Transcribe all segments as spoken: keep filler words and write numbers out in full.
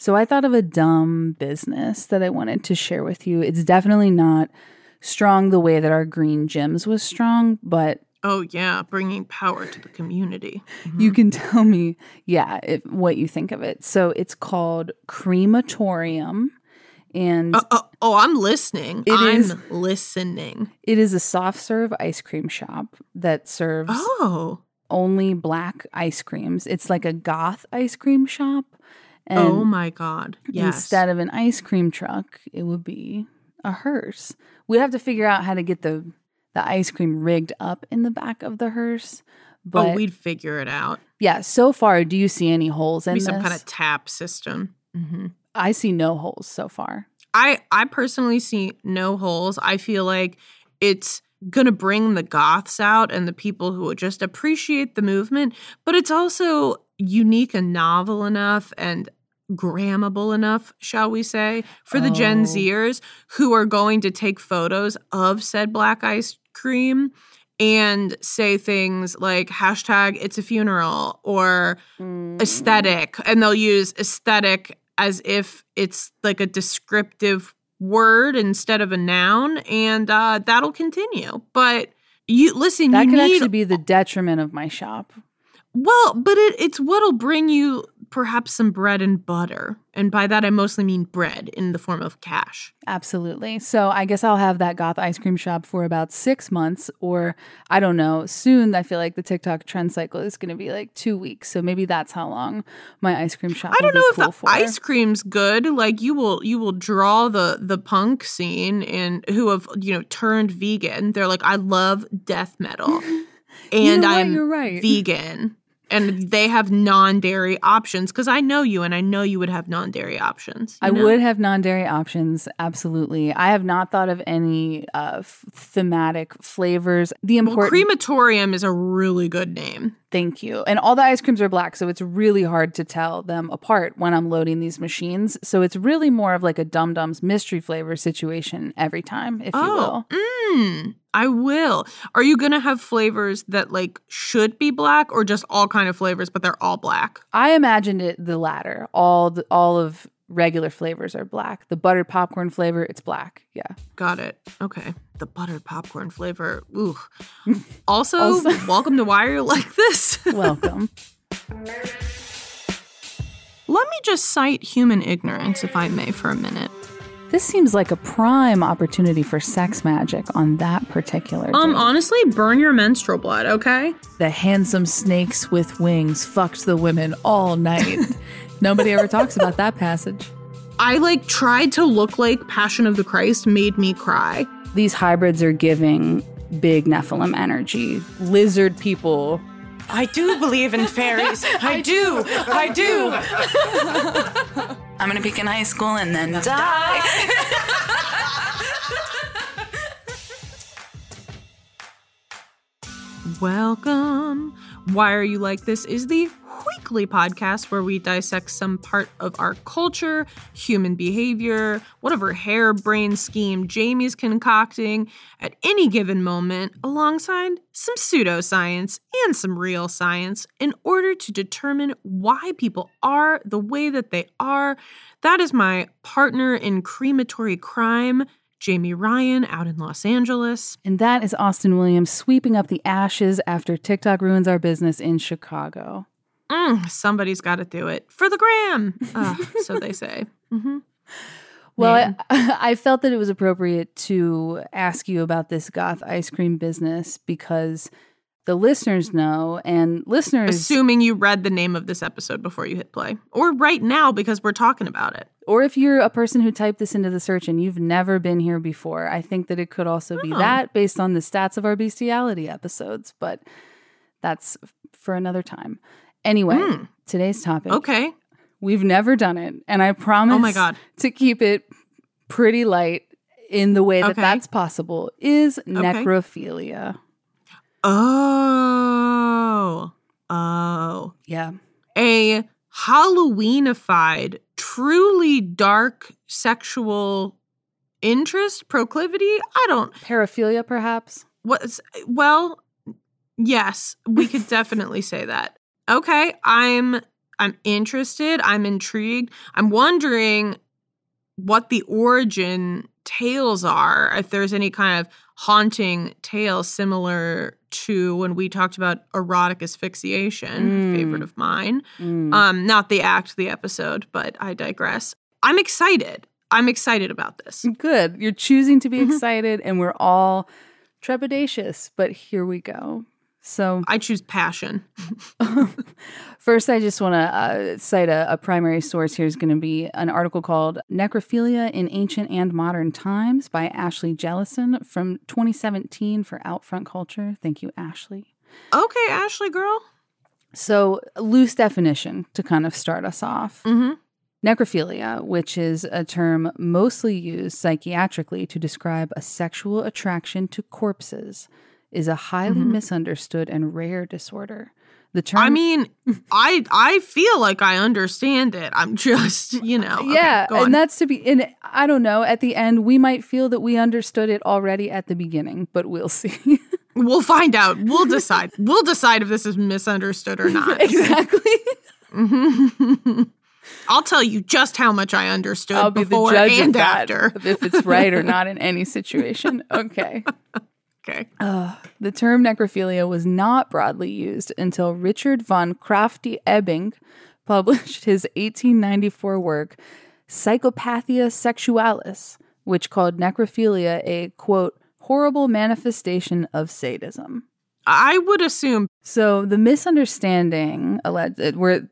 So I thought of a dumb business that I wanted to share with you. It's definitely not strong the way that our Green Gyms was strong, but oh, yeah, bringing power to the community. Mm-hmm. You can tell me, yeah, if, what you think of it. So it's called Crematorium. And uh, uh, oh, I'm listening. I'm is, listening. It is a soft serve ice cream shop that serves oh. only black ice creams. It's like a goth ice cream shop. And oh, my God. Yes. Instead of an ice cream truck, it would be a hearse. We'd have to figure out how to get the... the ice cream rigged up in the back of the hearse. But, oh, we'd figure it out. Yeah, so far, do you see any holes in Maybe this? some kind of tap system. Mm-hmm. I see no holes so far. I, I personally see no holes. I feel like it's going to bring the goths out and the people who would just appreciate the movement, but it's also unique and novel enough and grammable enough, shall we say, for the oh. Gen Zers who are going to take photos of said black ice cream and say things like hashtag it's a funeral or mm. aesthetic. And they'll use aesthetic as if it's like a descriptive word instead of a noun. And uh, that'll continue. But you listen, that you could need, actually be the detriment of my shop. Well, but it, it's what'll bring you perhaps some bread and butter. And by that, I mostly mean bread in the form of cash. Absolutely. So I guess I'll have that goth ice cream shop for about six months or I don't know. Soon, I feel like the TikTok trend cycle is going to be like two weeks. So maybe that's how long my ice cream shop I don't will know be if cool the for. Ice cream's good. Like you will you will draw the the punk scene and who have, you know, turned vegan. They're like, I love death metal. And you know I'm You're right. vegan. And they have non-dairy options because I know you and I know you would have non-dairy options. I know? would have non-dairy options. Absolutely. I have not thought of any uh, f- thematic flavors. The important well, crematorium is a really good name. Thank you. And all the ice creams are black, so it's really hard to tell them apart when I'm loading these machines. So it's really more of like a Dum Dums mystery flavor situation every time, if oh, you will. Mm, I will. Are you going to have flavors that like should be black or just all kind of flavors, but they're all black? I imagined it the latter. All the, all of regular flavors are black. The buttered popcorn flavor, it's black. Yeah. Got it. Okay. The buttered popcorn flavor. Ooh. Also, also welcome to Why Are You Like This? Welcome. Let me just cite human ignorance, if I may, for a minute. This seems like a prime opportunity for sex magic on that particular day. Um, honestly, burn your menstrual blood, okay? The handsome snakes with wings fucked the women all night. Nobody ever talks about that passage. I, like, tried to look like Passion of the Christ made me cry. These hybrids are giving big Nephilim energy. Lizard people. I do believe in fairies. I do. I do. I'm going to peak in high school and then die. Welcome. Why Are You Like This is the weekly podcast where we dissect some part of our culture, human behavior, whatever harebrained scheme Jamie's concocting at any given moment, alongside some pseudoscience and some real science in order to determine why people are the way that they are. That is my partner in crematory crime, Jamie Ryan, out in Los Angeles. And that is Austin Williams sweeping up the ashes after TikTok ruins our business in Chicago. Mm, somebody's got to do it. For the gram, uh, so they say. Mm-hmm. Well, I, I felt that it was appropriate to ask you about this goth ice cream business because the listeners know, and listeners... Assuming you read the name of this episode before you hit play. Or right now because we're talking about it. Or if you're a person who typed this into the search and you've never been here before, I think that it could also be oh. that based on the stats of our bestiality episodes. But that's for another time. Anyway, mm. today's topic. Okay. We've never done it. And I promise oh my God. to keep it pretty light in the way that okay. that's possible is okay. necrophilia. Oh. Oh. Yeah. A Halloweenified, truly dark sexual interest, proclivity? I don't... Paraphilia, perhaps? What? Well, yes, we could definitely say that. Okay, I'm I'm interested. I'm intrigued. I'm wondering what the origin tales are, if there's any kind of haunting tale similar to when we talked about erotic asphyxiation, Mm. favorite of mine. Mm. Um, not the act, the episode, but I digress. I'm excited. I'm excited about this. Good. You're choosing to be Mhm. excited, and we're all trepidatious, but here we go. So I choose passion. first, I just want to uh, cite a, a primary source here is going to be an article called Necrophilia in Ancient and Modern Times by Ashley Jellison from twenty seventeen for Outfront Culture. Thank you, Ashley. Okay, Ashley girl. So, loose definition to kind of start us off. Mm-hmm. Necrophilia, which is a term mostly used psychiatrically to describe a sexual attraction to corpses, is a highly Mhm. misunderstood and rare disorder. The term, I mean, I I feel like I understand it. I'm just, you know. okay, yeah, go on. and that's to be. And I don't know. At the end, we might feel that we understood it already at the beginning, but we'll see. We'll find out. We'll decide. We'll decide if this is misunderstood or not. Exactly. Mhm. I'll tell you just how much I understood I'll be the before judge and of that, after. if it's right or not in any situation. Okay. Okay. Uh, the term necrophilia was not broadly used until Richard von Crafty-Ebing published his eighteen ninety-four work, Psychopathia Sexualis, which called necrophilia a, quote, horrible manifestation of sadism. I would assume. So the misunderstanding, alleged, where,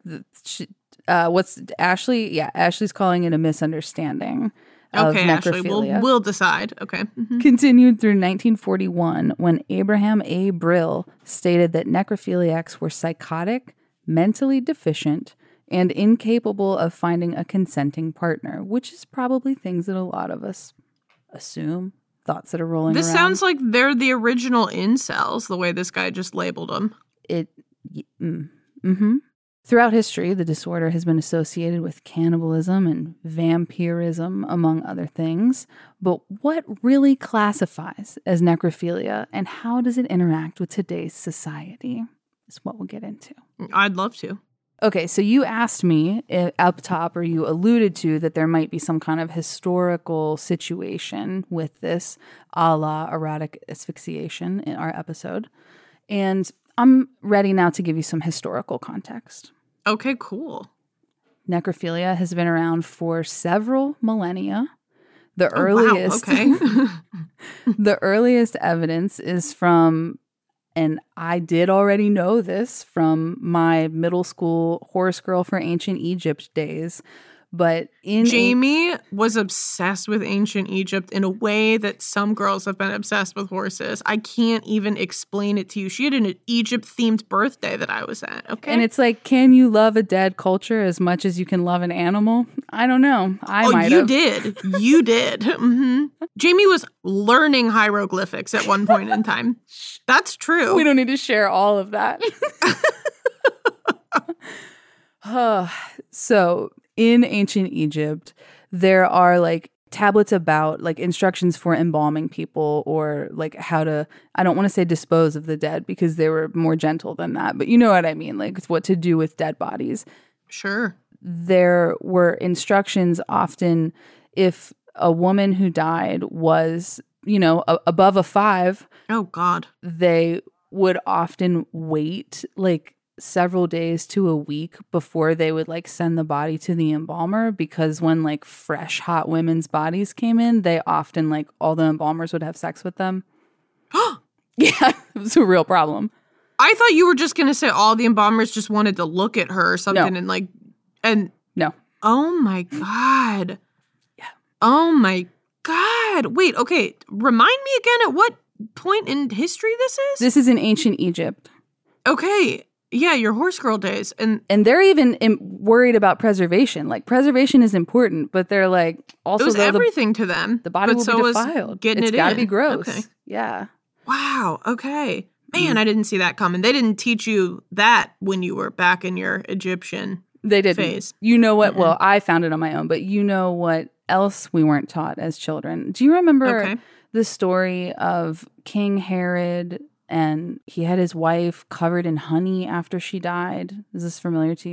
uh, what's Ashley? Yeah, Ashley's calling it a misunderstanding of Okay, Ashley, we'll, necrophilia. we'll decide. Okay. Mhm. Continued through nineteen forty-one when Abraham A. Brill stated that necrophiliacs were psychotic, mentally deficient, and incapable of finding a consenting partner, which is probably things that a lot of us assume, thoughts that are rolling This around. sounds like they're the original incels, the way this guy just labeled them. It, y- mm, mm-hmm. Throughout history, the disorder has been associated with cannibalism and vampirism, among other things. But what really classifies as necrophilia, and how does it interact with today's society, is what we'll get into. I'd love to. Okay, so you asked me uh, up top, or you alluded to, that there might be some kind of historical situation with this, a la erotic asphyxiation in our episode. And I'm ready now to give you some historical context. Okay, cool. Necrophilia has been around for several millennia. The Oh, earliest, wow, okay. the earliest evidence is from, and I did already know this from my middle school horse girl for ancient Egypt days, but in Jamie was obsessed with ancient Egypt in a way that some girls have been obsessed with horses. I can't even explain it to you. She had an Egypt-themed birthday that I was at, okay? and it's like, can you love a dead culture as much as you can love an animal? I don't know. I oh, might you have. did. You did. hmm Jamie was learning hieroglyphics at one point in time. That's true. We don't need to share all of that. Uh, so in ancient Egypt, there are like tablets about like instructions for embalming people, or like how to, I don't want to say dispose of the dead because they were more gentle than that, but you know what I mean, like what to do with dead bodies. Sure. There were instructions often if a woman who died was, you know, a- above a five, Oh, God. they would often wait like several days to a week before they would like send the body to the embalmer, because when like fresh hot women's bodies came in, they often like all the embalmers would have sex with them. Yeah, it was a real problem. I thought you were just going to say all the embalmers just wanted to look at her or something No. and like, and No. oh my God. Yeah. Oh my God. Wait, okay. Remind me again at what point in history this is? This is in ancient Egypt. Okay. Yeah, your horse girl days. And And they're even im- worried about preservation. Like preservation is important, but they're like also it was though, the, everything to them. the body but will so be was defiled. Getting It's it got to in. be gross. Okay. Yeah. Wow. Okay. Man, I didn't see that coming. They didn't teach you that when you were back in your Egyptian They didn't. phase. You know what? Mm-mm. Well, I found it on my own, but you know what else we weren't taught as children? Do you remember Okay. the story of King Herod, and he had his wife covered in honey after she died? Is this familiar to you?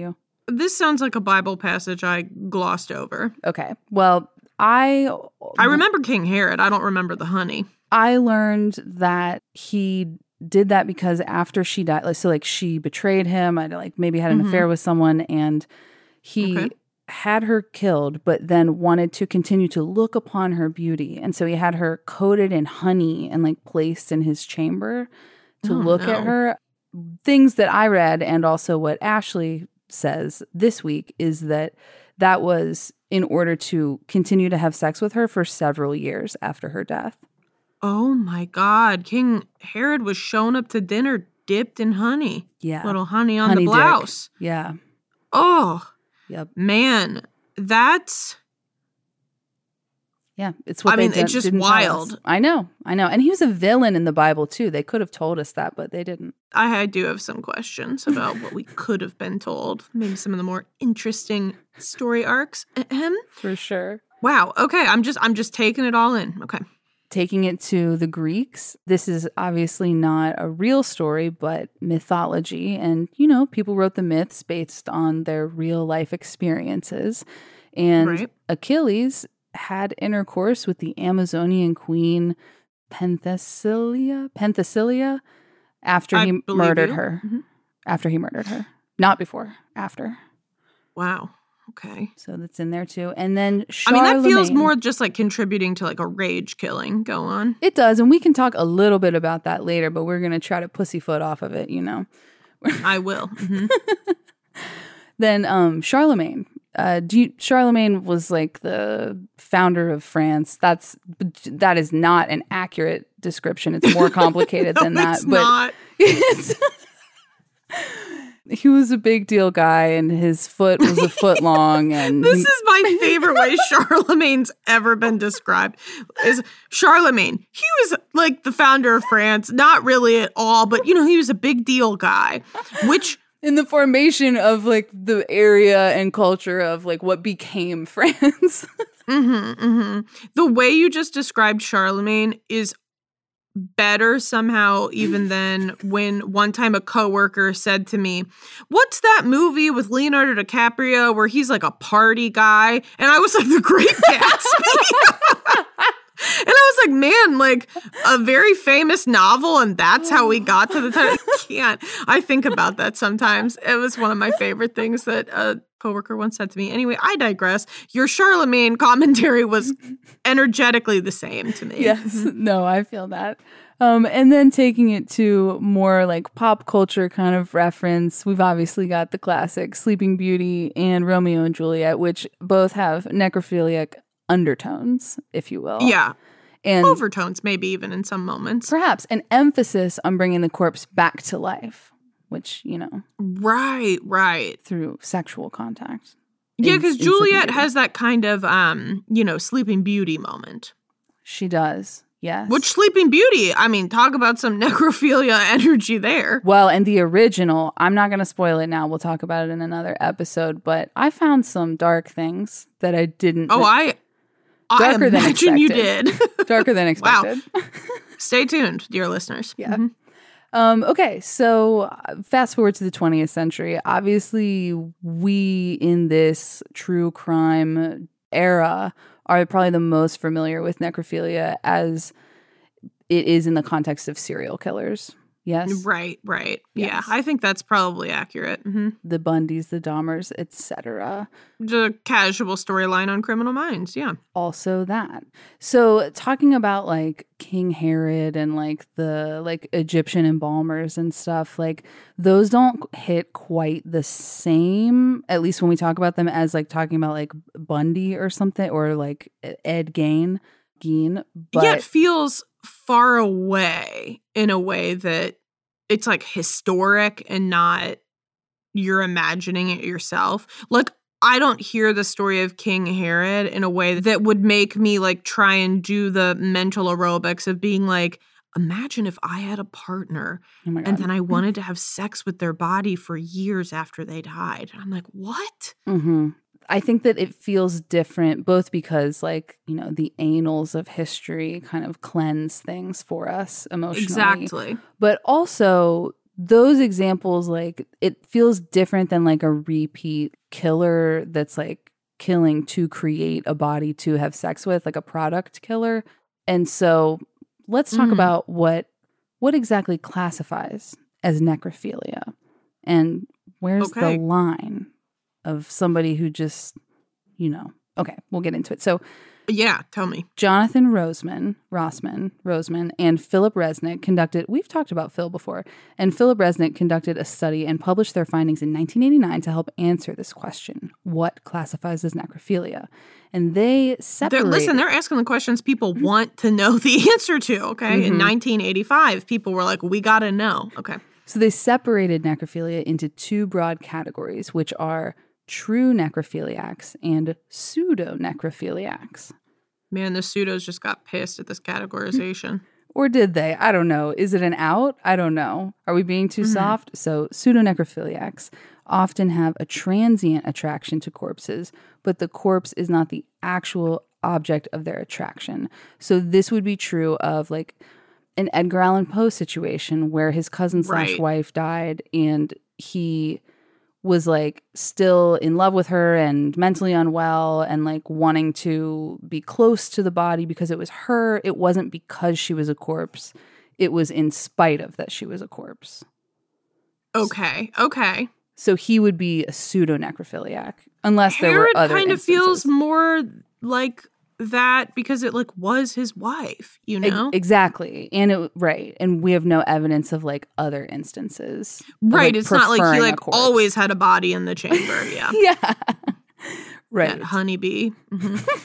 This sounds like a Bible passage I glossed over. Okay. Well, I I remember King Herod. I don't remember the honey. I learned that he did that because after she died, like, so like she betrayed him, I like maybe had an Mm-hmm. affair with someone, and he Okay. had her killed, but then wanted to continue to look upon her beauty. And so he had her coated in honey and like placed in his chamber to Oh, look no. at her. Things that I read, and also what Ashley says this week, is that that was in order to continue to have sex with her for several years after her death. Oh my God. King Herod was shown up to dinner dipped in honey. Yeah. Little honey on Honey the dick. blouse. Yeah. Oh, Yep. man. That's, Yeah. It's what I they mean, did- it's just didn't tell us. wild. I know. I know. And he was a villain in the Bible too. They could have told us that, but they didn't. I, I do have some questions about what we could have been told. Maybe some of the more interesting story arcs. Ahem. For sure. Wow. Okay. I'm just, I'm just taking it all in. Okay. Taking it to the Greeks, this is obviously not a real story, but mythology. And, you know, people wrote the myths based on their real life experiences. And Right. Achilles had intercourse with the Amazonian queen Penthesilea, Penthesilea after I he believe murdered you. her. Mhm. After he murdered her. Not before, after. Wow. Okay. So that's in there too. And then I mean, that feels Charlemagne. more just like contributing to like a rage killing. Go on. It does, and we can talk a little bit about that later, but we're going to try to pussyfoot off of it, you know. I will. Mhm. Then um, Charlemagne. Uh, do you, Charlemagne was like the founder of France. That's that is not an accurate description. It's more complicated No, than that. it's but not. it's, he was a big deal guy, and his foot was a foot long. And This he- is my favorite way Charlemagne's ever been described. Is Charlemagne. He was like the founder of France, not really at all, but you know, he was a big deal guy, which in the formation of like the area and culture of like what became France. hmm hmm the way you just described Charlemagne is better somehow even than when one time a coworker said to me, "What's that movie with Leonardo DiCaprio where he's like a party guy?" And I was like, "The Great Gatsby." And I was like, man, like a very famous novel, and that's how we got to the title. I can't. I think about that sometimes. It was one of my favorite things that a coworker once said to me. Anyway, I digress. Your Charlemagne commentary was energetically the same to me. Yes. No, I feel that. Um, and then taking it to more like pop culture kind of reference, we've obviously got the classic Sleeping Beauty and Romeo and Juliet, which both have necrophiliac undertones, if you will. Yeah. And Overtones, maybe even in some moments. perhaps an emphasis on bringing the corpse back to life, which, you know, Right, right. through sexual contact. Yeah, in- because in Sleeping Juliet Beauty. has that kind of, um, you know, Sleeping Beauty moment. She does. Yes. Which Sleeping Beauty, I mean, talk about some necrophilia energy there. Well, and the original, I'm not going to spoil it now. We'll talk about it in another episode, but I found some dark things that I didn't. Oh, I, I Darker than imagine you expected. did. darker than Wow. expected. Stay tuned, dear listeners. Yeah. Mhm. Um, okay, so uh, fast forward to the twentieth century. Obviously, we in this true crime era are probably the most familiar with necrophilia as it is in the context of serial killers. Yes. Right, right. Yeah, Yes. I think that's probably accurate. hmm The Bundys, the Dahmers, et cetera. The casual storyline on Criminal Minds, yeah. Also that. So talking about like King Herod and like the like Egyptian embalmers and stuff, like those don't hit quite the same, at least when we talk about them, as like talking about like Bundy or something, or like Ed Gein. Gein. But yeah, it feels far away in a way that it's like historic and not you're imagining it yourself. Like, I don't hear the story of King Herod in a way that would make me like try and do the mental aerobics of being like, imagine if I had a partner oh my God. and then I wanted to have sex with their body for years after they died. I'm like, what? Mm-hmm. I think that it feels different, both because, like, you know, the annals of history kind of cleanse things for us emotionally. Exactly. But also those examples, like, it feels different than like a repeat killer that's like killing to create a body to have sex with, like a product killer. And so let's talk mm. about what what exactly classifies as necrophilia, and where's okay. the line of somebody who just, you know, okay, we'll get into it. So yeah, tell me. Jonathan Roseman, Rossman, Roseman, and Philip Resnick conducted, we've talked about Phil before, and Philip Resnick conducted a study and published their findings in nineteen eighty-nine to help answer this question: what classifies as necrophilia? And they separated... They're, listen, they're asking the questions people want to know the answer to, okay? Mm-hmm. In nineteen eighty-five, people were like, we gotta know. Okay. So they separated necrophilia into two broad categories, which are true necrophiliacs and pseudo-necrophiliacs. Man, the pseudos just got pissed at this categorization. Or did they? I don't know. Is it an out? I don't know. Are we being too mm-hmm. soft? So pseudo-necrophiliacs often have a transient attraction to corpses, but the corpse is not the actual object of their attraction. So this would be true of like an Edgar Allan Poe situation where his cousin slash right. wife died and he was like still in love with her and mentally unwell and like wanting to be close to the body because it was her. It wasn't because she was a corpse. It was in spite of that she was a corpse. Okay. Okay. So he would be a pseudo-necrophiliac unless Herod there were other kind instances. of feels more like that because it like was his wife, you know? E- exactly. And it right. And we have no evidence of like other instances. Right. Like, it's not like he like always had a body in the chamber. Yeah. yeah. Right. That honeybee. Mm-hmm.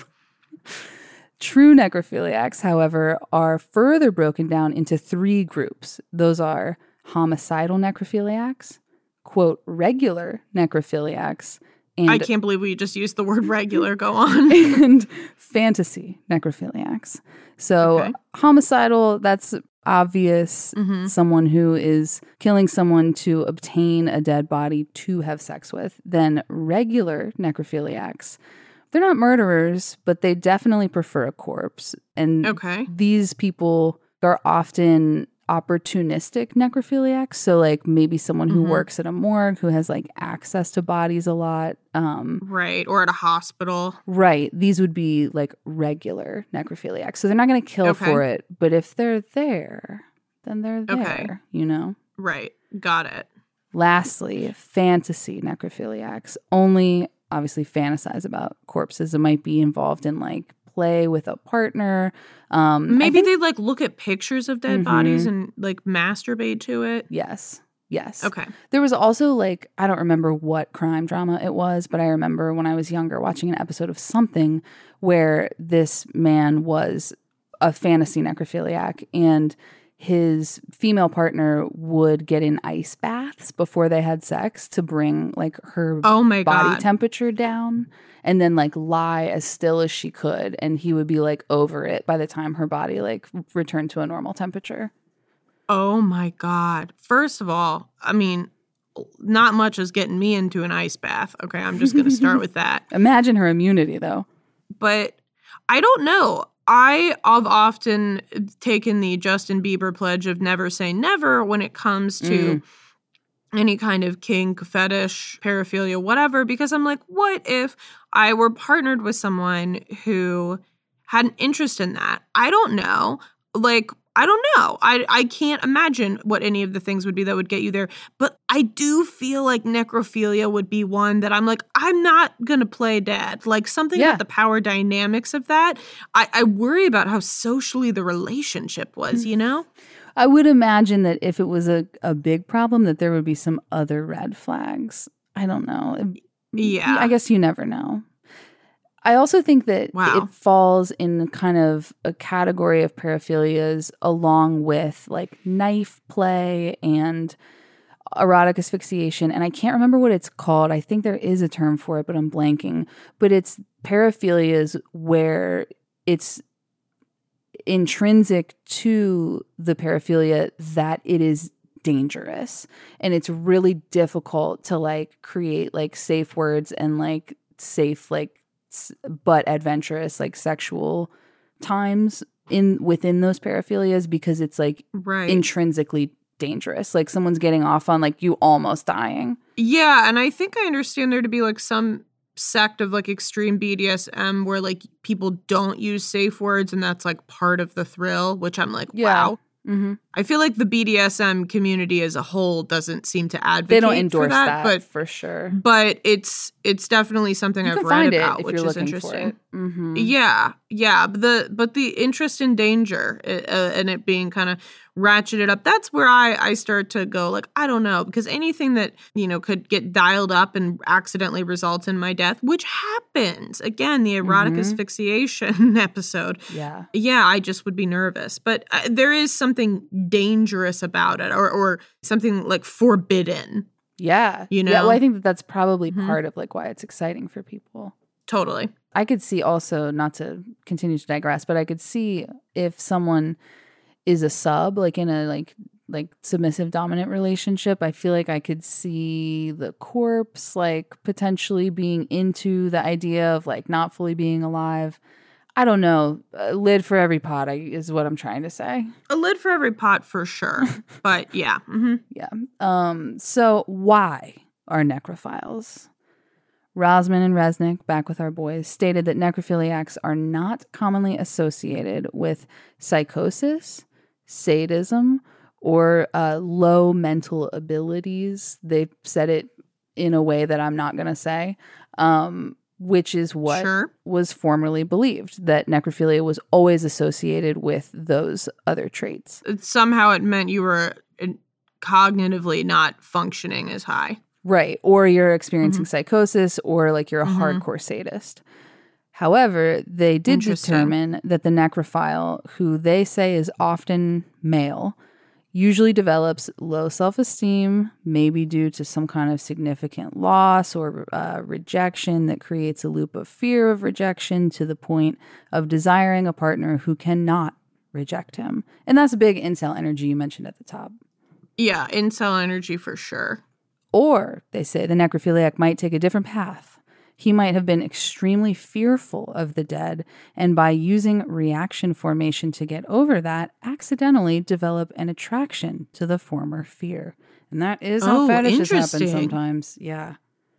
True necrophiliacs, however, are further broken down into three groups. Those are homicidal necrophiliacs, quote, regular necrophiliacs, and I can't believe we just used the word regular. Go on. And fantasy necrophiliacs. So okay. homicidal, that's obvious. Mm-hmm. Someone who is killing someone to obtain a dead body to have sex with. Then regular necrophiliacs, they're not murderers, but they definitely prefer a corpse. And okay. these people are often opportunistic necrophiliacs. So like maybe someone who mm-hmm. works at a morgue who has like access to bodies a lot. Um, right. Or at a hospital. Right. These would be like regular necrophiliacs. So they're not going to kill okay. for it. But if they're there, then they're there, okay. you know? Right. Got it. Lastly, fantasy necrophiliacs only obviously fantasize about corpses that might be involved in like play with a partner. Um, Maybe think, they like look at pictures of dead mm-hmm. bodies and like masturbate to it. Yes. Yes. Okay. There was also like, I don't remember what crime drama it was, but I remember when I was younger watching an episode of something where this man was a fantasy necrophiliac and his female partner would get in ice baths before they had sex to bring like her oh my body God. temperature down and then like lie as still as she could. And he would be like over it by the time her body like returned to a normal temperature. Oh my God. First of all, I mean, not much is getting me into an ice bath. Okay, I'm just going to start with that. Imagine her immunity though. But I don't know. I have often taken the Justin Bieber pledge of never say never when it comes to mm. any kind of kink, fetish, paraphilia, whatever, because I'm like, what if I were partnered with someone who had an interest in that? I don't know. Like, I don't know. I I can't imagine what any of the things would be that would get you there. But I do feel like necrophilia would be one that I'm like, I'm not going to play dead. Like something yeah. about the power dynamics of that. I, I worry about how socially the relationship was, you know? I would imagine that if it was a, a big problem, that there would be some other red flags. I don't know. Yeah. I guess you never know. I also think that wow. it falls in kind of a category of paraphilias along with like knife play and erotic asphyxiation. And I can't remember what it's called. I think there is a term for it, but I'm blanking. But it's paraphilias where it's intrinsic to the paraphilia that it is dangerous. And it's really difficult to like create like safe words and like safe like but adventurous like sexual times in within those paraphilias because it's like right. intrinsically dangerous. Like someone's getting off on like you almost dying. Yeah, and I think I understand there to be like some sect of like extreme B D S M where like people don't use safe words and that's like part of the thrill, which I'm like, Yeah. wow. Mm-hmm. I feel like the B D S M community as a whole doesn't seem to advocate They don't endorse for that, that, but for sure. but it's it's definitely something You I've can read find about, it if which you're is looking interesting. for it. Mm-hmm. Yeah, yeah. But the but the interest in danger uh, and it being kind of ratcheted up, that's where I, I start to go like, I don't know, because anything that, you know, could get dialed up and accidentally result in my death, which happens. Again, the erotic Mhm. asphyxiation episode. Yeah. Yeah, I just would be nervous. But uh, there is something dangerous about it or, or something like forbidden. Yeah. You Yeah, know? well, I think that that's probably Mhm. part of like why it's exciting for people. Totally. I could see also, not to continue to digress, but I could see if someone is a sub, like in a like like submissive dominant relationship, I feel like I could see the corpse like potentially being into the idea of like not fully being alive. I don't know. A lid for every pot I, is what I'm trying to say. A lid for every pot for sure. But yeah. hmm Yeah. Um. So why are necrophiles? Rosman and Resnick, back with our boys, stated that necrophiliacs are not commonly associated with psychosis, sadism, or uh, low mental abilities. They said it in a way that I'm not going to say, um, which is what Sure. was formerly believed, that necrophilia was always associated with those other traits. It- somehow it meant you were uh, cognitively not functioning as high. Right. Or you're experiencing psychosis, or like you're a Mhm. hardcore sadist. However, they did Interesting. determine that the necrophile, who they say is often male, usually develops low self-esteem, maybe due to some kind of significant loss or uh, rejection that creates a loop of fear of rejection to the point of desiring a partner who cannot reject him. And that's a big incel energy you mentioned at the top. Yeah, incel energy for sure. Or, they say, the necrophiliac might take a different path. He might have been extremely fearful of the dead, and by using reaction formation to get over that, accidentally develop an attraction to the former fear. And that is how Oh, fetishes happen interesting. sometimes. Yeah.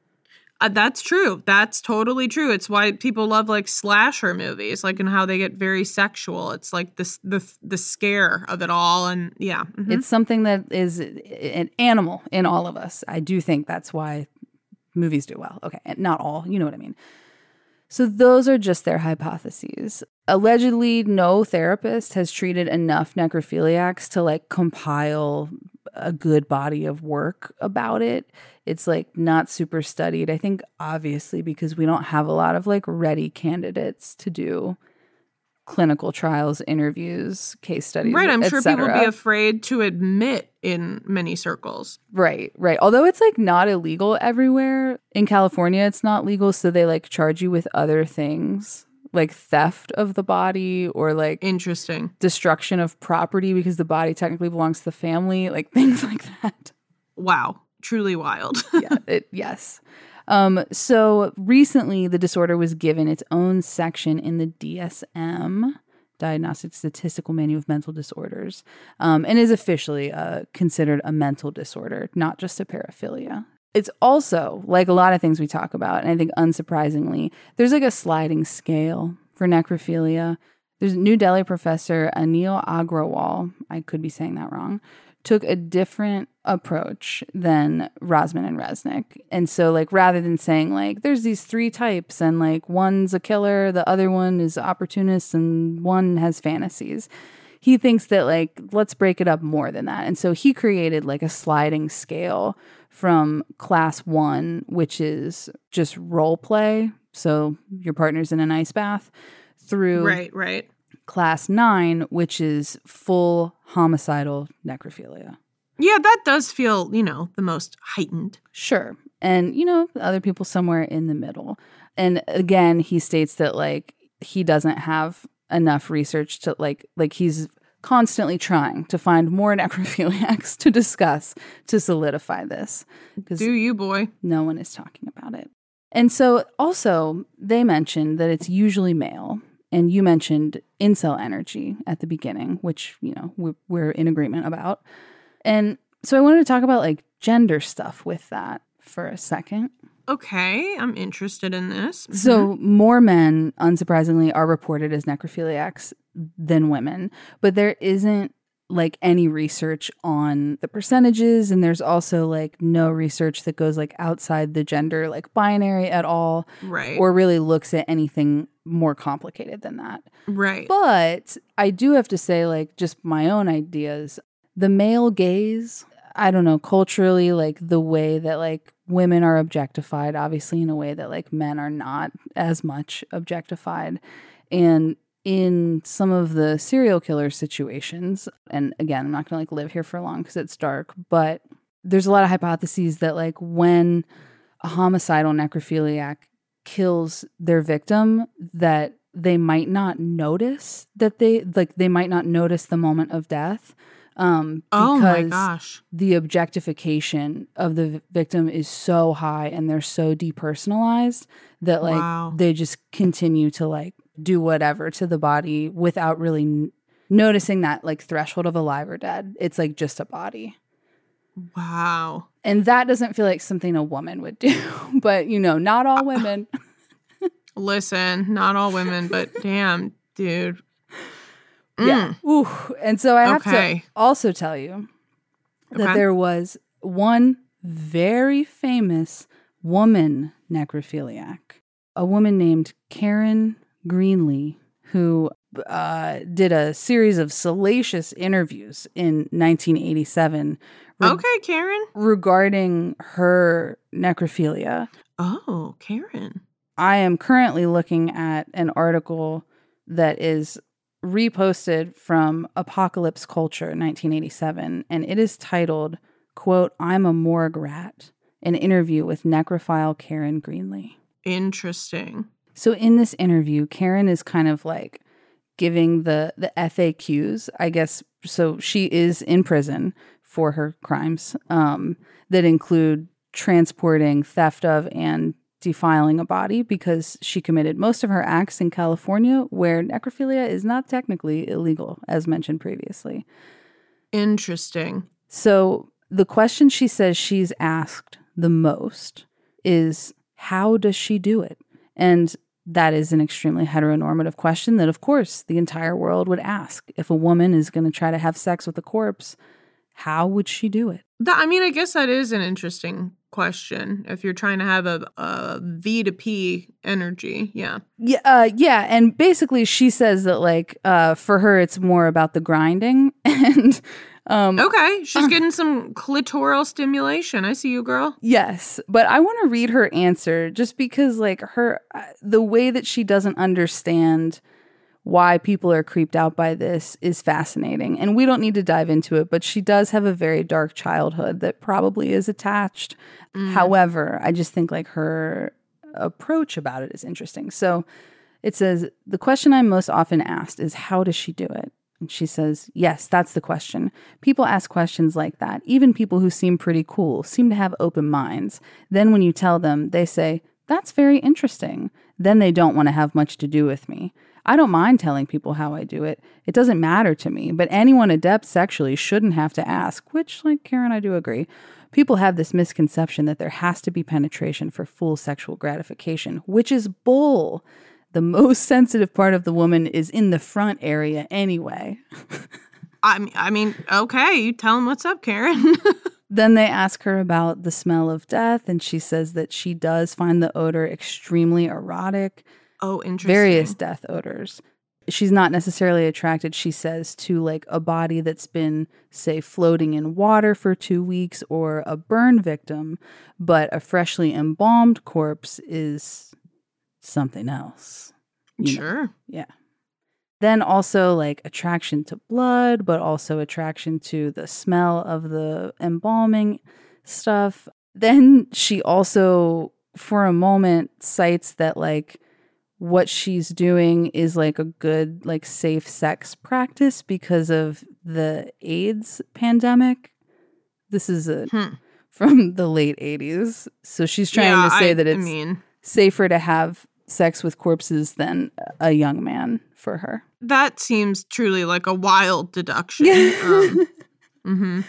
Uh, that's true. That's totally true. It's why people love like slasher movies, like and how they get very sexual. It's like this the the scare of it all, and yeah, mhm. It's something that is an animal in all of us. I do think that's why movies do well. Okay, not all, you know what I mean. So those are just their hypotheses. Allegedly, no therapist has treated enough necrophiliacs to like compile a good body of work about it. It's like not super studied. I think obviously because we don't have a lot of like ready candidates to do clinical trials, interviews, case studies, right. I'm et sure people would be cetera. afraid to admit in many circles. Right, right. Although it's like not illegal everywhere. In California, it's not legal. So they like charge you with other things like theft of the body or like Interesting. destruction of property because the body technically belongs to the family, like things like that. Wow. Truly wild. yeah, it, yes. Um, so recently, the disorder was given its own section in the D S M, Diagnostic Statistical Manual of Mental Disorders, um, and is officially uh, considered a mental disorder, not just a paraphilia. It's also, like a lot of things we talk about, and I think unsurprisingly, there's like a sliding scale for necrophilia. There's New Delhi professor Anil Agrawal, I could be saying that wrong, took a different approach than Rosman and Resnick. And so like rather than saying like there's these three types and like one's a killer, the other one is opportunist, and one has fantasies, he thinks that like let's break it up more than that. And so he created like a sliding scale from class one, which is just role play, so your partner's in an ice bath, through Right, right. class nine, which is full homicidal necrophilia. Yeah, that does feel, you know, the most heightened. Sure. And, you know, other people somewhere in the middle. And again, he states that, like, he doesn't have enough research to, like, like he's constantly trying to find more necrophiliacs to discuss to solidify this. Because Do you, boy? no one is talking about it. And so also, they mentioned that it's usually male. And you mentioned incel energy at the beginning, which, you know, we're, we're in agreement about. And so I wanted to talk about like gender stuff with that for a second. Okay, I'm interested in this. Mm-hmm. So more men, unsurprisingly, are reported as necrophiliacs than women, but there isn't like any research on the percentages, and there's also like no research that goes like outside the gender like binary at all, right? Or really looks at anything more complicated than that, right? But I do have to say, like, just my own ideas, the male gaze, I don't know, culturally, like the way that like women are objectified, obviously in a way that like men are not as much objectified. And in some of the serial killer situations, and again, I'm not going to like live here for long because it's dark, but there's a lot of hypotheses that like when a homicidal necrophiliac kills their victim, that they might not notice that they like they might not notice the moment of death. Um, oh my gosh. The objectification of the v- victim is so high and they're so depersonalized that like wow. they just continue to like do whatever to the body without really n- noticing that like threshold of alive or dead. It's like just a body. Wow. And that doesn't feel like something a woman would do, but you know, not all women. Listen, not all women, but damn, dude. Mm. Yeah. Ooh. And so I have okay. to also tell you that okay. there was one very famous woman necrophiliac, a woman named Karen Greenlee, who uh, did a series of salacious interviews in nineteen eighty-seven. Re- okay, Karen. Regarding her necrophilia. Oh, Karen. I am currently looking at an article that is reposted from Apocalypse Culture nineteen eighty-seven, and it is titled, quote, "I'm a morgue rat, an interview with necrophile Karen Greenlee." Interesting. So in this interview, Karen is kind of like giving the, the F A Qs, I guess. So she is in prison for her crimes um, that include transporting, theft of, and defiling a body because she committed most of her acts in California, where necrophilia is not technically illegal, as mentioned previously. Interesting. So the question she says she's asked the most is, how does she do it? And that is an extremely heteronormative question that, of course, the entire world would ask. If a woman is going to try to have sex with a corpse, how would she do it? That, I mean, I guess that is an interesting question. If you're trying to have a, a V to P energy, yeah. Yeah, uh, yeah, and basically she says that, like, uh, for her, it's more about the grinding. and um, Okay, she's uh, getting some clitoral stimulation. I see you, girl. Yes, but I want to read her answer just because, like, her uh, the way that she doesn't understand why people are creeped out by this is fascinating. And we don't need to dive into it, but she does have a very dark childhood that probably is attached. Mm. However, I just think like her approach about it is interesting. So it says, the question I'm most often asked is, how does she do it? And she says, yes, that's the question. People ask questions like that. Even people who seem pretty cool seem to have open minds. Then when you tell them, they say, that's very interesting. Then they don't want to have much to do with me. I don't mind telling people how I do it. It doesn't matter to me, but anyone adept sexually shouldn't have to ask, which, like Karen, I do agree. People have this misconception that there has to be penetration for full sexual gratification, which is bull. The most sensitive part of the woman is in the front area anyway. I mean, I mean, okay, you tell them what's up, Karen. Then they ask her about the smell of death, and she says that she does find the odor extremely erotic. Oh, interesting. Various death odors. She's not necessarily attracted, she says, to like a body that's been, say, floating in water for two weeks or a burn victim, but a freshly embalmed corpse is something else. Sure. Know? Yeah. Then also like attraction to blood, but also attraction to the smell of the embalming stuff. Then she also, for a moment, cites that like what she's doing is like a good, like safe sex practice because of the AIDS pandemic. This is a, hmm. from the late eighties. So she's trying yeah, to say I, that it's I mean, safer to have sex with corpses than a young man for her. That seems truly like a wild deduction. um, mm-hmm.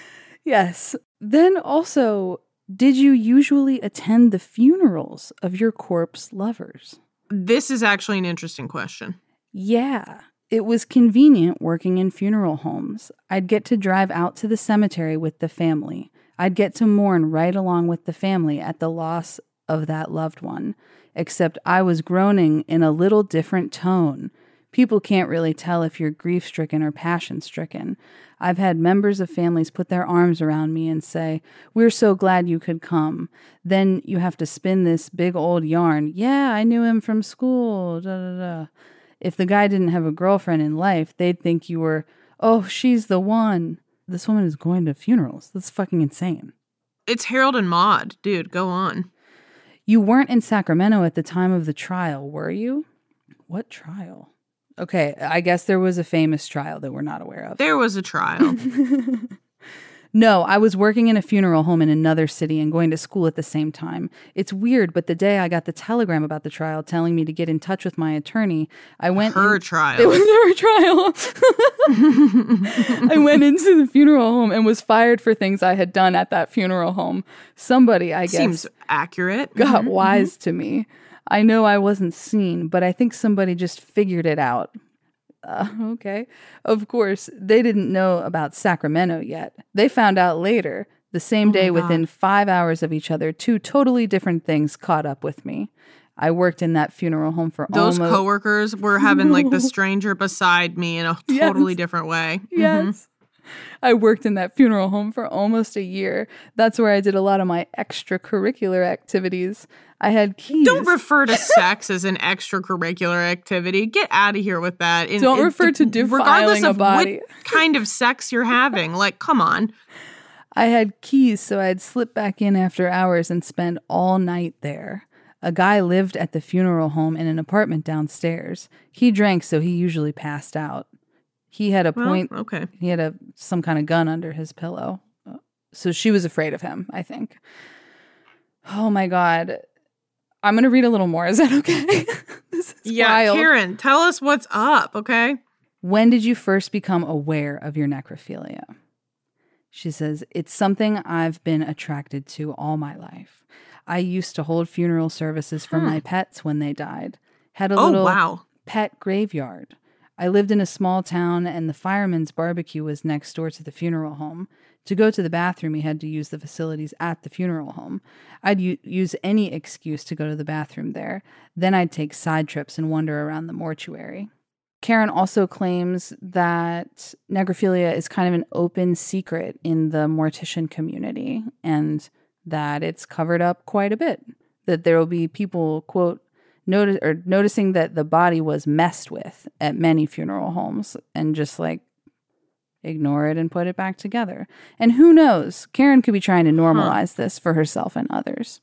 Yes. Then also, did you usually attend the funerals of your corpse lovers? This is actually an interesting question. Yeah. It was convenient working in funeral homes. I'd get to drive out to the cemetery with the family. I'd get to mourn right along with the family at the loss of that loved one. Except I was groaning in a little different tone. People can't really tell if you're grief-stricken or passion-stricken. I've had members of families put their arms around me and say, "We're so glad you could come." Then you have to spin this big old yarn. "Yeah, I knew him from school, da da da." If the guy didn't have a girlfriend in life, they'd think you were, "Oh, she's the one." This woman is going to funerals. That's fucking insane. It's Harold and Maude. Dude, go on. You weren't in Sacramento at the time of the trial, were you? What trial? Okay, I guess there was a famous trial that we're not aware of. There was a trial. No, I was working in a funeral home in another city and going to school at the same time. It's weird, but the day I got the telegram about the trial telling me to get in touch with my attorney, I went... Her in, trial. It was her trial. I went into the funeral home and was fired for things I had done at that funeral home. Somebody, I guess... Seems accurate. Got mm-hmm. wise to me. I know I wasn't seen, but I think somebody just figured it out. Uh, okay. Of course, they didn't know about Sacramento yet. They found out later, the same day, oh within five hours of each other. Two totally different things caught up with me. I worked in that funeral home for Those almost... coworkers were having like the stranger beside me in a totally yes. different way. Yes. Mm-hmm. I worked in that funeral home for almost a year. That's where I did a lot of my extracurricular activities. I had keys. Don't refer to sex as an extracurricular activity. Get out of here with that. In, Don't in, refer to defiling a body. What kind of sex you're having. Like, come on. I had keys, so I'd slip back in after hours and spend all night there. A guy lived at the funeral home in an apartment downstairs. He drank, so he usually passed out. He had a well, point. Okay. He had a some kind of gun under his pillow. So she was afraid of him, I think. Oh my God. I'm going to read a little more. Is that okay? This is yeah, wild. Karen, tell us what's up, okay? When did you first become aware of your necrophilia? She says, it's something I've been attracted to all my life. I used to hold funeral services for hmm. my pets when they died. Had a oh, little wow. pet graveyard. I lived in a small town, and the fireman's barbecue was next door to the funeral home. To go to the bathroom, he had to use the facilities at the funeral home. I'd u- use any excuse to go to the bathroom there. Then I'd take side trips and wander around the mortuary. Karen also claims that necrophilia is kind of an open secret in the mortician community, and that it's covered up quite a bit. That there will be people, quote, Notice or noticing that the body was messed with at many funeral homes and just like ignore it and put it back together. And who knows? Karen could be trying to normalize huh. this for herself and others.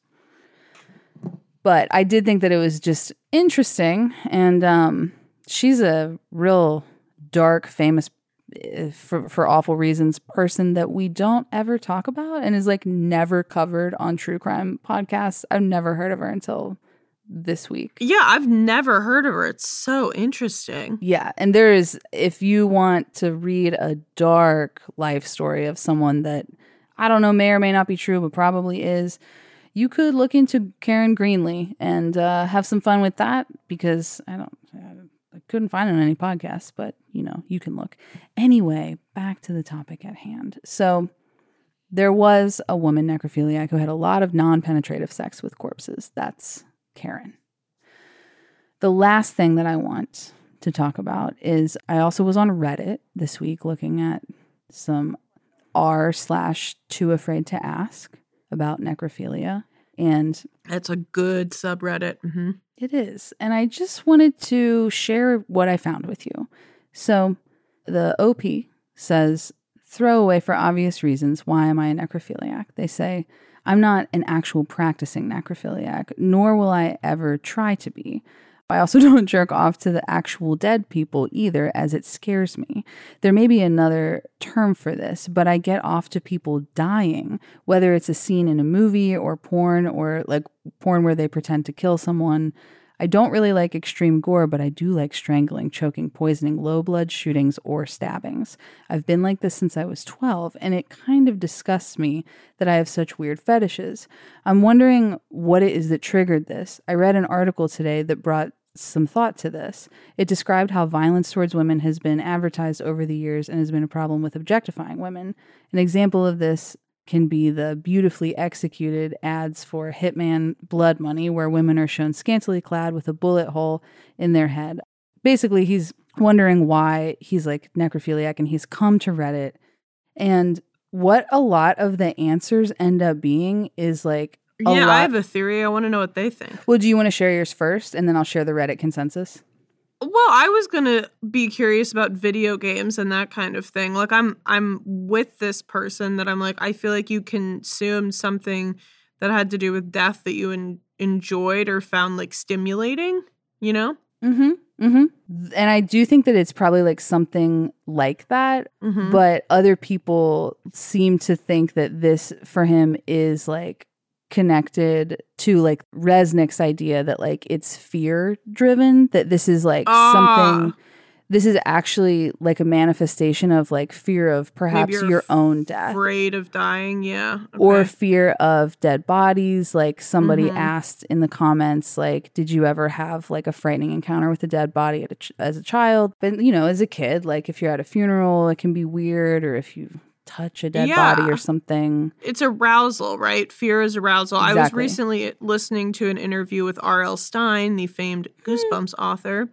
But I did think that it was just interesting. And um, she's a real dark, famous, uh, for, for awful reasons, person that we don't ever talk about and is like never covered on true crime podcasts. I've never heard of her until this week. Yeah, I've never heard of her. It's so interesting. Yeah, and there is, if you want to read a dark life story of someone that, I don't know, may or may not be true, but probably is, you could look into Karen Greenlee and uh, have some fun with that, because I don't, I couldn't find it on any podcasts, but, you know, you can look. Anyway, back to the topic at hand. So there was a woman, necrophiliac, who had a lot of non-penetrative sex with corpses. That's Karen. The last thing that I want to talk about is I also was on Reddit this week looking at some r slash too afraid to ask about necrophilia. And that's a good subreddit. Mm-hmm. It is. And I just wanted to share what I found with you. So the O P says, throwaway for obvious reasons, why am I a necrophiliac? They say, I'm not an actual practicing necrophiliac, nor will I ever try to be. I also don't jerk off to the actual dead people either, as it scares me. There may be another term for this, but I get off to people dying, whether it's a scene in a movie or porn, or like porn where they pretend to kill someone. I don't really like extreme gore, but I do like strangling, choking, poisoning, low blood shootings, or stabbings. I've been like this since I was twelve, and it kind of disgusts me that I have such weird fetishes. I'm wondering what it is that triggered this. I read an article today that brought some thought to this. It described how violence towards women has been advertised over the years and has been a problem with objectifying women. An example of this can be the beautifully executed ads for Hitman Blood Money, where women are shown scantily clad with a bullet hole in their head. Basically, he's wondering why he's like necrophiliac, and he's come to Reddit. And what a lot of the answers end up being is like, a yeah, lot- I have a theory. I want to know what they think. Well, do you want to share yours first, and then I'll share the Reddit consensus? Well, I was going to be curious about video games and that kind of thing. Like, I'm I'm with this person that I'm like, I feel like you consumed something that had to do with death that you en- enjoyed or found, like, stimulating, you know? Mm-hmm. Mm-hmm. And I do think that it's probably, like, something like that. Mm-hmm. But other people seem to think that this, for him, is, like, connected to like Resnick's idea that like it's fear driven, that this is like Ah. something, this is actually like a manifestation of like fear of perhaps you're your own death Afraid of dying, yeah. Okay. or fear of dead bodies. Like somebody Mhm. asked in the comments, like, did you ever have like a frightening encounter with a dead body at a ch- as a child? But you know, as a kid, like if you're at a funeral, it can be weird, or if you touch a dead Yeah. body or something. It's arousal, right? Fear is arousal. I was Exactly. recently listening to an interview with R L. Stine, the famed Goosebumps author,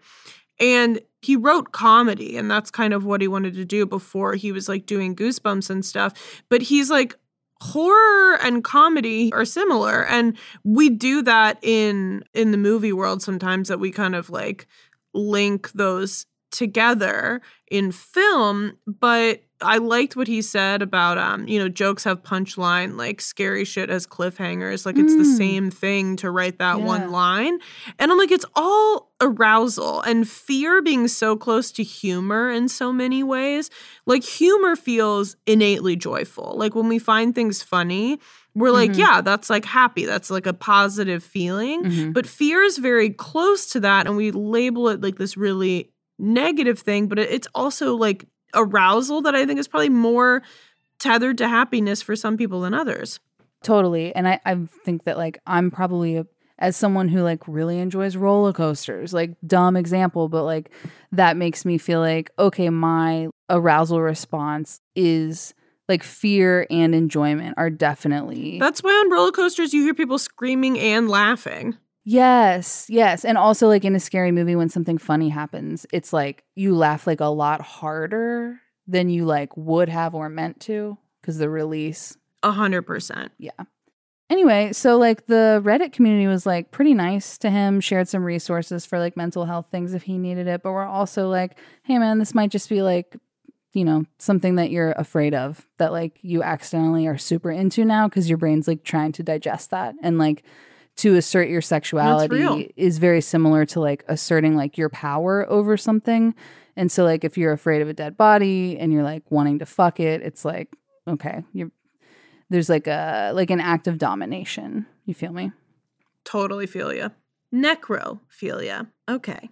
and he wrote comedy, and that's kind of what he wanted to do before he was like doing Goosebumps and stuff. But he's like, horror and comedy are similar, and we do that in in the movie world sometimes, that we kind of like link those together in film. But I liked what he said about, um, you know, jokes have punchline, like scary shit has cliffhangers. Like it's the Mm. same thing to write that Yeah. one line. And I'm like, it's all arousal, and fear being so close to humor in so many ways. Like humor feels innately joyful. Like when we find things funny, we're like, Mhm. yeah, that's like happy. That's like a positive feeling. Mhm. But fear is very close to that, and we label it like this really negative thing, but it- it's also like arousal that I think is probably more tethered to happiness for some people than others. Totally. And I, I think that like I'm probably a, as someone who like really enjoys roller coasters, like dumb example, but like that makes me feel like, okay, my arousal response is like fear and enjoyment are definitely. That's why on roller coasters you hear people screaming and laughing. Yes, yes. And also like in a scary movie when something funny happens, it's like you laugh like a lot harder than you like would have or meant to because the release. A hundred percent. Yeah. Anyway, so like the Reddit community was like pretty nice to him, shared some resources for like mental health things if he needed it, but we're also like, hey man, this might just be like, you know, something that you're afraid of, that like you accidentally are super into now because your brain's like trying to digest that. And like to assert your real. sexuality is very similar to like asserting like your power over something. And so like if you're afraid of a dead body and you're like wanting to fuck it, it's like, okay, you're there's like a like an act of domination. You feel me? Totally feel ya. Necrophilia. Okay.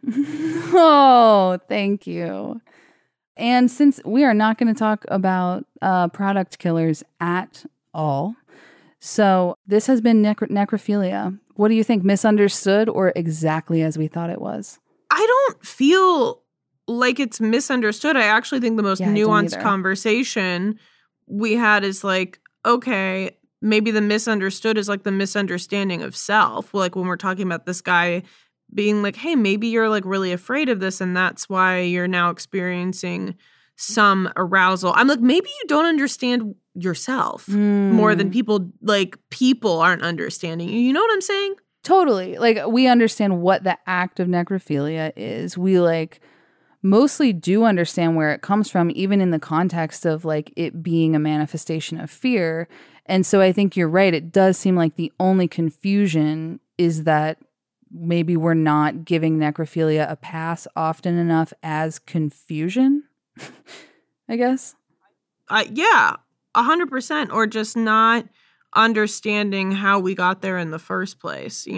Oh, thank you. And since we are not going to talk about uh, product killers at all, so this has been necro- necrophilia. What do you think? Misunderstood or exactly as we thought it was? I don't feel like it's misunderstood. I actually think the most Yeah, I don't nuanced either. conversation we had is like, okay, maybe the misunderstood is like the misunderstanding of self. Like when we're talking about this guy being like, hey, maybe you're like really afraid of this and that's why you're now experiencing some arousal. I'm like, maybe you don't understand yourself more than Mm. people, like people aren't understanding you. You know what I'm saying? Totally. Like we understand what the act of necrophilia is. We like mostly do understand where it comes from, even in the context of like it being a manifestation of fear. And so I think you're right. It does seem like the only confusion is that maybe we're not giving necrophilia a pass often enough as confusion, I guess. Uh, yeah, a hundred percent. Or just not understanding how we got there in the first place, you know?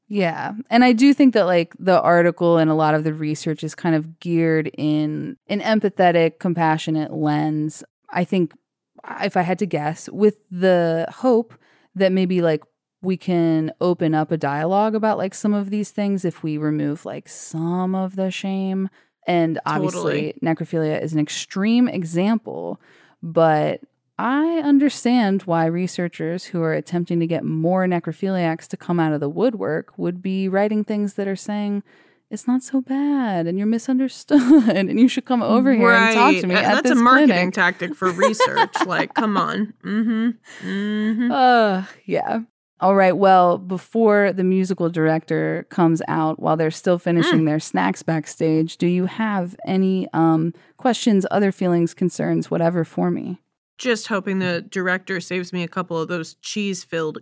Yeah. And I do think that like the article and a lot of the research is kind of geared in an empathetic, compassionate lens. I think if I had to guess, with the hope that maybe like we can open up a dialogue about like some of these things if we remove like some of the shame. And obviously Totally. necrophilia is an extreme example, but I understand why researchers who are attempting to get more necrophiliacs to come out of the woodwork would be writing things that are saying, it's not so bad and you're misunderstood and you should come over here right. and talk to me Uh, at That's this a marketing clinic. tactic for research. Like, come on. Mm-hmm. Mm-hmm. Uh, yeah. All right. Well, before the musical director comes out, while they're still finishing Mm. their snacks backstage, do you have any um, questions, other feelings, concerns, whatever for me? Just hoping the director saves me a couple of those cheese-filled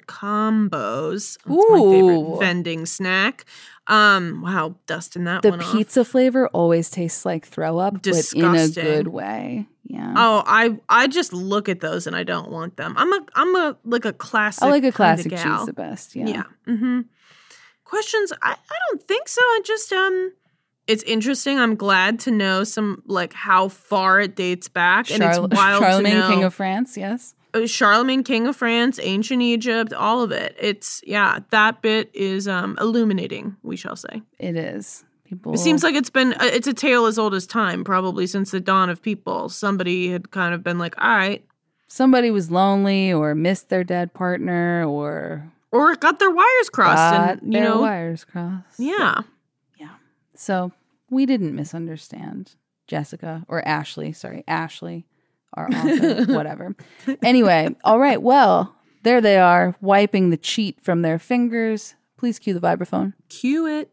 combos. That's my favorite Ooh. vending snack. Um, wow, dusting that The one off. pizza flavor always tastes like throw up, but in a Disgusting. good way. Yeah. Oh, I I just look at those and I don't want them. I'm a I'm a like a classic. I like a kinda classic gal. cheese the best. Yeah. Yeah. Mm-hmm. Questions? I, I don't think so. I just um it's interesting. I'm glad to know some like how far it dates back. And Charl- it's wild Charlemagne, to know. King of France. Yes. Uh, Charlemagne, King of France, ancient Egypt, all of it. It's yeah, that bit is um illuminating, we shall say. It is. People. It seems like it's been, uh, it's a tale as old as time, probably since the dawn of people. Somebody had kind of been like, all right. somebody was lonely or missed their dead partner or Or got their wires crossed. got and, you their know, wires crossed. yeah. Yeah. So we didn't misunderstand Jessica or Ashley. Sorry, Ashley, our author, whatever. Anyway, all right. Well, there they are, wiping the cheat from their fingers. Please cue the vibraphone. Cue it.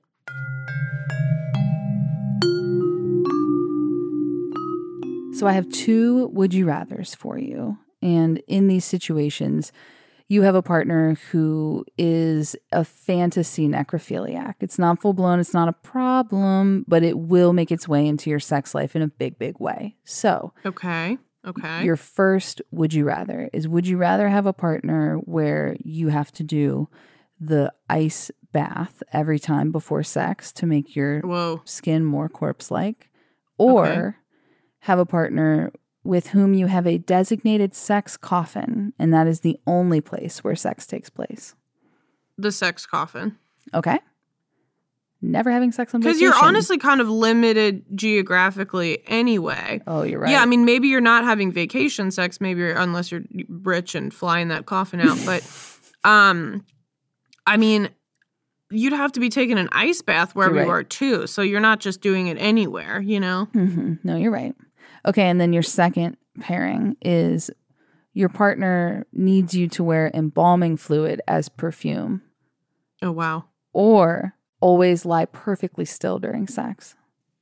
So I have two would you rathers for you. And in these situations, you have a partner who is a fantasy necrophiliac. It's not full blown, it's not a problem, but it will make its way into your sex life in a big, big way. So Okay. Okay. your first would you rather is would you rather have a partner where you have to do the ice bath every time before sex to make your Whoa. skin more corpse-like, or Okay. have a partner with whom you have a designated sex coffin, and that is the only place where sex takes place. The sex coffin. Okay? Never having sex on vacation. Because you're honestly kind of limited geographically anyway. Oh, you're right. Yeah, I mean, maybe you're not having vacation sex, maybe you're, unless you're rich and flying that coffin out. But, um, I mean, you'd have to be taking an ice bath wherever You're you right. are too. So you're not just doing it anywhere, you know? Mm-hmm. No, you're right. Okay, and then your second pairing is your partner needs you to wear embalming fluid as perfume, Oh, wow. or always lie perfectly still during sex.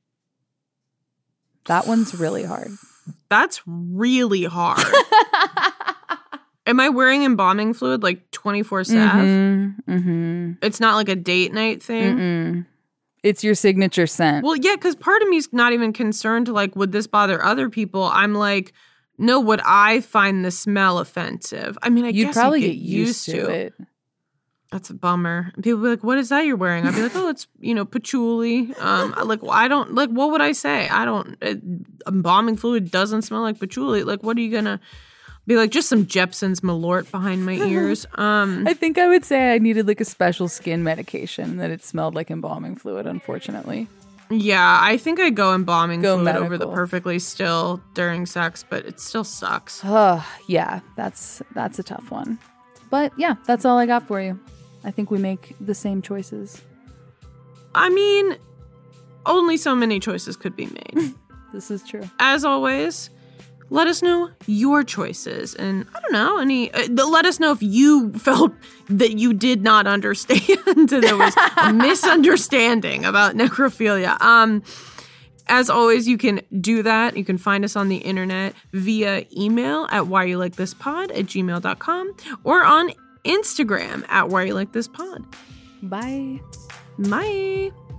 That one's really hard. That's really hard. Am I wearing embalming fluid like twenty-four seven? Mm-hmm, mm-hmm. It's not like a date night thing? Mm-mm. It's your signature scent. Well, yeah, because part of me's not even concerned to like, would this bother other people? I'm like, no, would I find the smell offensive? I mean, I You'd guess probably you get used to it. That's a bummer. And people be like, what is that you're wearing? I'd be like, oh, it's, you know, patchouli. Um, I- like, well, I don't, like, what would I say? I don't, it, embalming fluid doesn't smell like patchouli. Like, what are you gonna be like? Just some Jepson's Malort behind my ears. Um, I think I would say I needed like a special skin medication that it smelled like embalming fluid, unfortunately. yeah, I think I go embalming Go fluid over the medical. perfectly still during sex, but it still sucks. Oh, yeah, that's that's a tough one. But yeah, that's all I got for you. I think we make the same choices. I mean, only so many choices could be made. This is true. As always, let us know your choices. And I don't know, any. Uh, let us know if you felt that you did not understand. There was a misunderstanding about necrophilia. Um, as always, you can do that. You can find us on the internet via email at whyyoulike.thispod at gmail dot com or on Instagram at whyyoulike.thispod. Bye. Bye.